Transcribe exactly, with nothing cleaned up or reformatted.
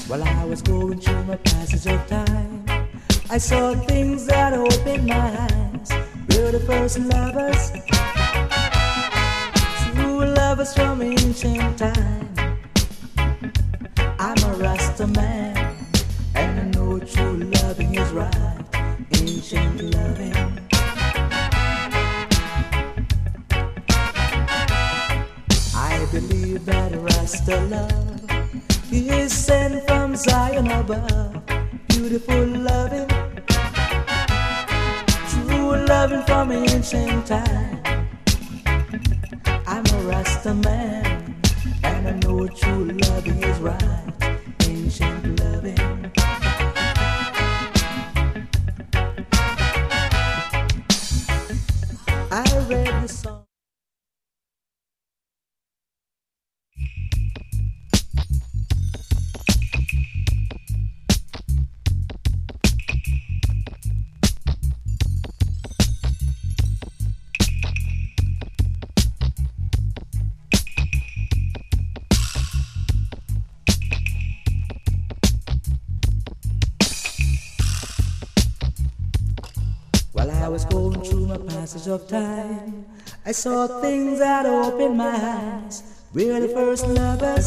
While I was going through my passage of time, I saw things that opened my eyes. We're the first lovers, true lovers from ancient time. I'm a Rasta man, and I know true loving is right. Ancient loving. I believe that Rasta love is sent from Zion above. Beautiful loving, true loving from ancient time. I'm a Rasta man, and I know true loving is right. Ancient loving. I read the song. While I was going through my passage of time, I saw things that opened my eyes. We're the first lovers,